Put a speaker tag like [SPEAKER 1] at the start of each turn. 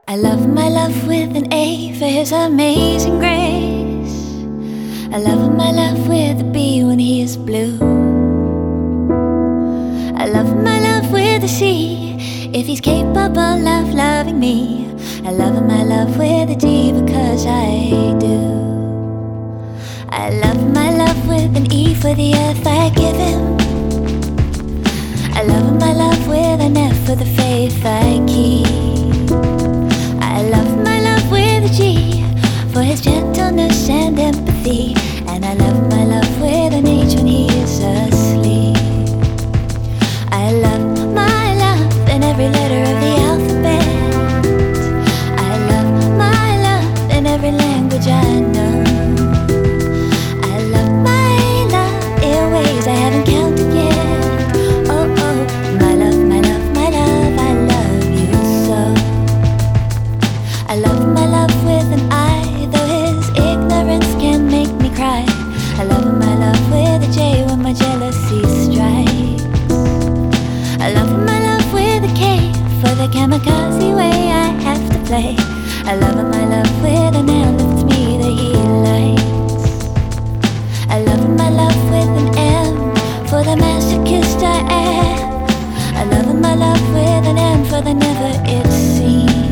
[SPEAKER 1] I love my love with an A for his amazing grace. I love my love with a B when he is blue. I love my love with a C if he's capable of loving me. I love my love with a D because I do. I love my love with an E for the earth I give him. I love my love with an F for the faith I keep. I love my love with a G for his gentleness and empathy. And I love my love with an H when he is asleep. I love my love in every letter of the alphabet. I love my love in every language I know. I love my love in ways I haven't counted yet. Oh, oh, my love, my love, my love, I love you so. I love my love with an I, though his ignorance can make me cry. I love my love with a J when my jealousy strikes. I love my love with a K for the kamikaze way I have to play. I love my love with an L if it's me that he likes. I love my love with an M for the masochist I am. I love my love with an M for the never it seems.